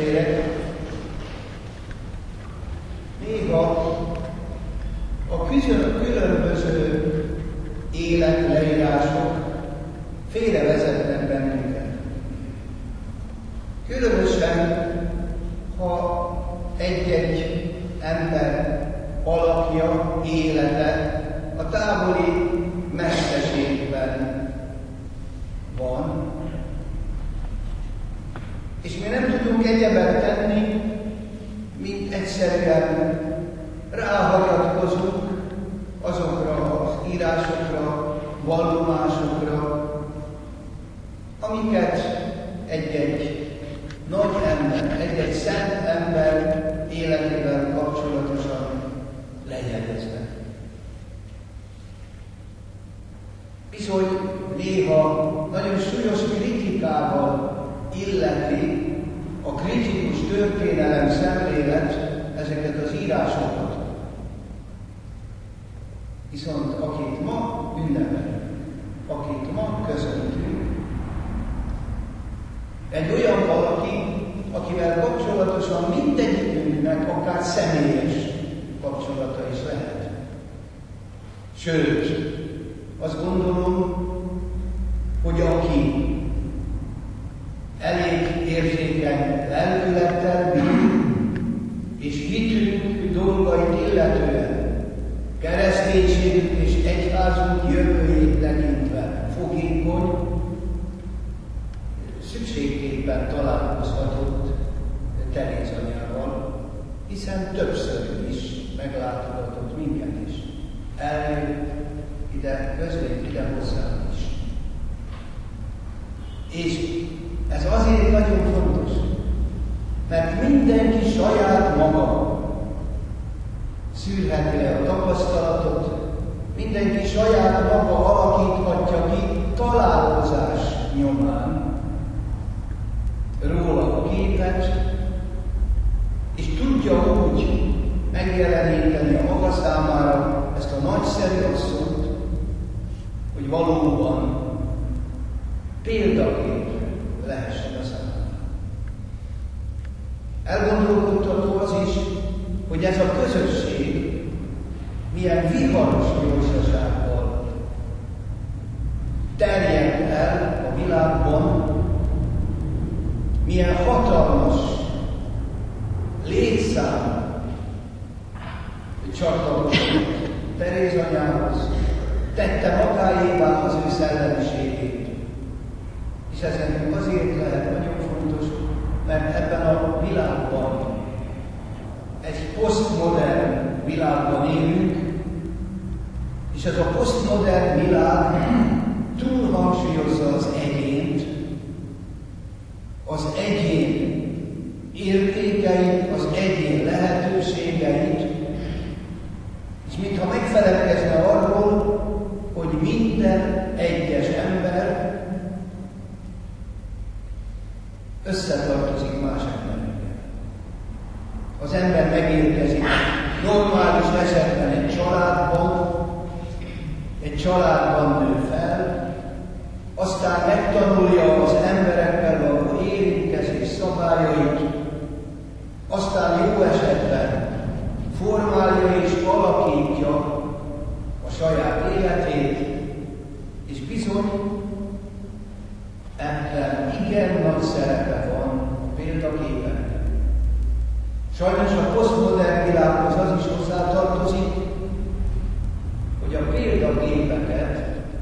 testvérek, néha a különböző életleírások félrevezetnek bennünket. Különösen, ha egy-egy ember alakja, élete a távoli mesterségben van, és mi nem tudunk egyebet tenni, mint egyszerűen ráhagyatkozunk azokra az írásokra, vallomásokra, amiket egy-egy nagy ember, egy-egy szent ember életével kapcsolatosan lejegyeznek. Bizony néha nagyon súlyos kritikával illeti a kritikus történelem szemlélet ezeket az írásokat. Viszont akit ma ünnepelünk, akit ma köszöntünk, egy olyan valaki, akivel kapcsolatosan mindegyikünknek akár személyes kapcsolata is lehet. Sőt, azt gondolom, hogy aki elég érzékeny lelkülettel bír, és hitünk dolgait illetően, kereszténységünk és egyházunk jövőjét tekintve fogékony, szükségképpen találkozhatott Teréz anyával, hiszen többször is meglátogatott minket is. Eljött ide közénk, ide hozzám is. És ez azért nagyon fontos, mert mindenki saját maga szűrheti le a tapasztalatot, mindenki saját maga alakíthatja ki találkozás nyomán róla a képet, és tudja úgy megjeleníteni a maga számára ezt a nagyszerű asszonyt, hogy valóban példakép lehessen a számára. Elgondolkodtató az is, hogy ez a közösség milyen viharos gyorsasággal terjed el a világban, milyen hatalmas létszám csatlakozott Teréz anyához, tette magáévá az ő szellemiségét. És ez nekünk azért lehet nagyon fontos, mert ebben a világban, egy posztmodern világban élünk, és ez a posztmodern világ túl hangsúlyozza az egyént, az egyén értékeit, az egyén lehetőségeit, és mintha megfelelkezne arról, hogy minden egyes ember összetartozik más emberekkel. Az ember megérkezik normális esetben egy családban nő fel, aztán megtanulja az emberekkel való érintkezés szabályait, aztán jó esetben formálja és alakítja a saját életét, és bizony ebben igen nagy szerepe van a példaképeknek. Sajnos a posztmodern világhoz az is hozzátartozik, hogy a példaképeket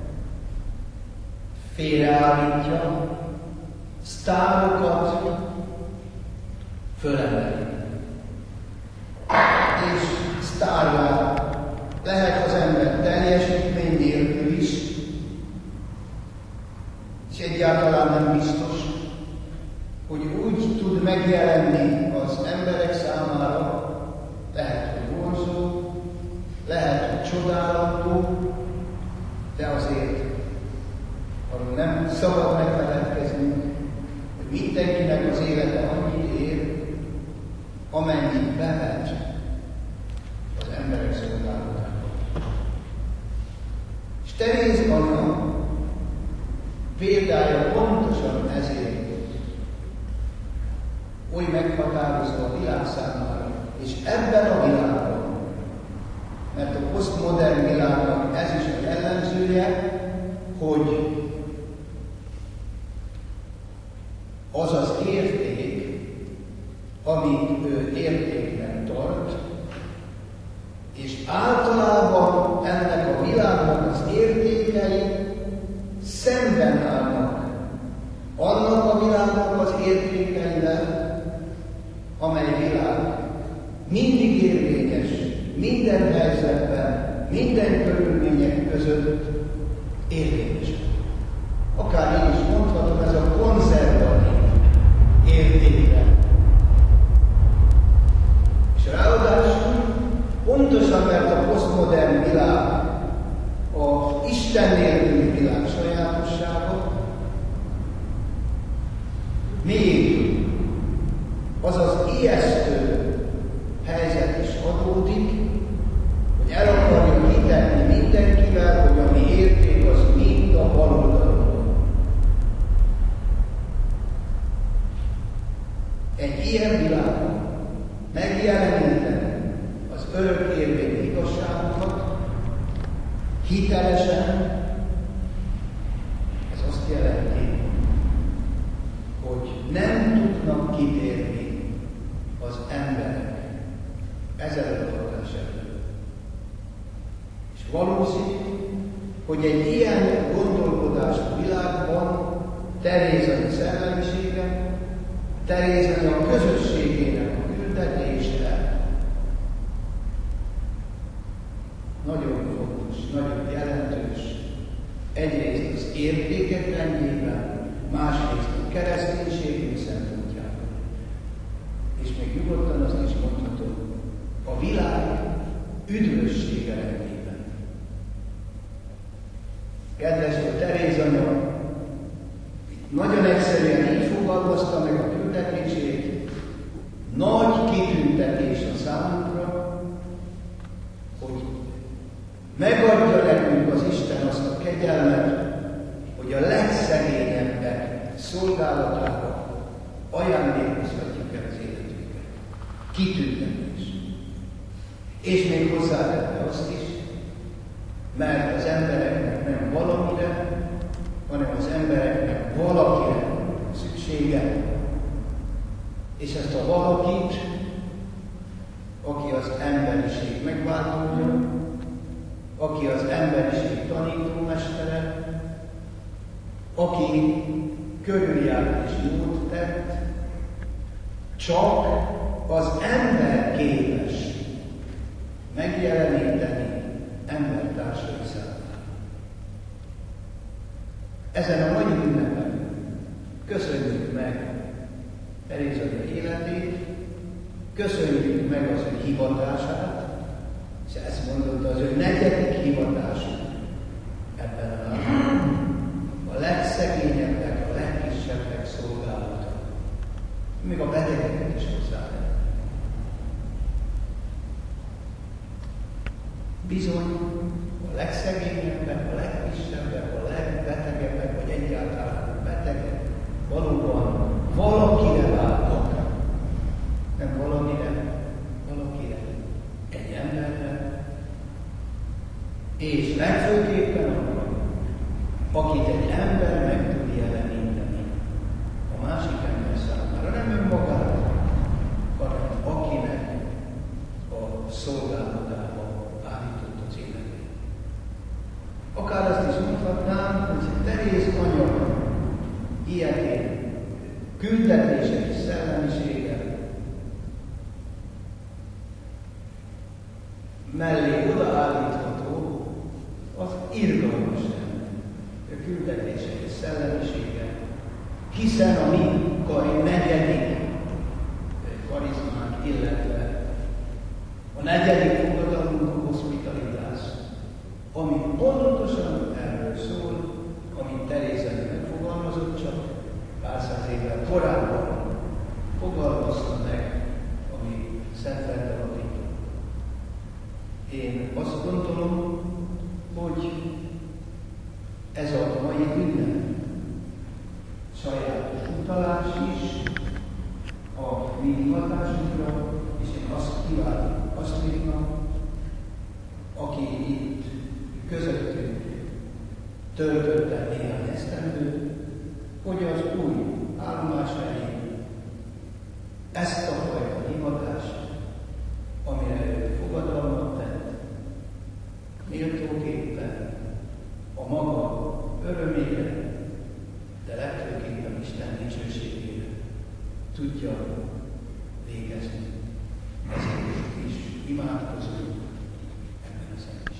félreállítja, sztárokat fölemeli. És sztárvá lehet az ember teljesítmény nélkül is, és egyáltalán nem biztos, hogy úgy tud megjelenni az emberek számára, lehet, hogy vonzó, lehet, hogy csodálatú, de azért arról nem szabad megfeledkeznünk, hogy mindenkinek az élete annyit ér, amennyit bevet az emberek szolgálatába. És Teréz anya példája pontosan ezért oly meghatározó, ebben a világban, mert a posztmodern világnak ez is a jellemzője, hogy az az érték, amit ő értéknek tart, és általában ennek a világnak az értékei szemben állnak annak a világnak az értékeivel, amely világ mindig érvényes, minden helyzetben, minden körülmények között érvényes. Akár így is mondhatom, ez a konzervatív értékre. És ráadásul pontosan, mert a posztmodern világ a Isten nélküli világ sajátossága, még az az ijesztő helyzet is adódik, hogy el akarjuk hitetni mindenkivel, hogy a mi érték az mind a baloldalon. Egy ilyen világban megjeleníteni az örök érvényű igazságokat hitelesen, ez azt jelenti, hogy nem tudnak kitérni az emberek ezen a hatás elől. És valószínű, hogy egy ilyen gondolkodású világban Terézai szellemisége, Terézai a közösségének a küldetése nagyon fontos, nagyon jelentős. Egyrészt az értékek rendjében, másrészt a kereszténységünk szempontjában. És még nyugodtan azt is mondhatom, a világ üdvössége rendjében. Kedves a Teréz anya, nagyon egyszerűen így fogalmazta meg a küldetését, nagy kitüntetés a számunkra, hogy megadja nekünk az Isten azt a kegyelmet, hogy a legszegényebbek szolgálatára ajándékozhatjuk el az életünket. Kitüntetés. És még hozzátette azt is, mert az embereknek nem valamire, hanem az embereknek valakire szüksége. És ezt a valakit, aki az emberiség megváltója, aki az emberiség tanítómestere, aki körüljárt és jót tett, csak az ember képes megjeleníteni embertársai számára. Ezen a mai ünnepen köszönjük meg Terézai életét, köszönjük meg az ő hivatását, és ezt mondotta, az ő negyedik hivatású ebben a napban. A legszegényebbek, a legkisebbek szolgálata. Még a betegeket is hozzáadják. Bizony, a legszegényebbek, a legkisebbek, a legbetegebbek, vagy egyáltalán a betegek valóban valakire váltak. Nem valamire, valakire. Egy emberre. És legfőképpen arra, akit egy ember meg tud jeleníteni a másik ember számára, nem önmagára, hanem akinek a szolgálatába állított az életét. Akár azt is mondhatnám, hogy Teréz anya ilyetén küldetése és szellemisége mellé odaállítható az irgalmas ember, a küldetése és szellemisége, hiszen a mi negyedik karizmánk, illetve a negyedik fogadalmunk a hospitalitás, ami pontosan erről szól, amit Terézai megfogalmazott, csak pár száz évvel korábban fogalmazta meg, ami Szent Lendel adott. Én azt gondolom, hogy ez a mai ünnep sajátos utalás is a mi hivatásunkra és én azt kívánom Asztridnak, aki itt közöttünk töltött el néhány esztendőt, hogy az új állomás helyén ezt a fajta hivatást, amire ő fogadalmat tett, méltóképpen a maga örömére, de legfőképpen Isten dicsőségére tudja végezni. Ezért is imádkozunk ebben a szemben.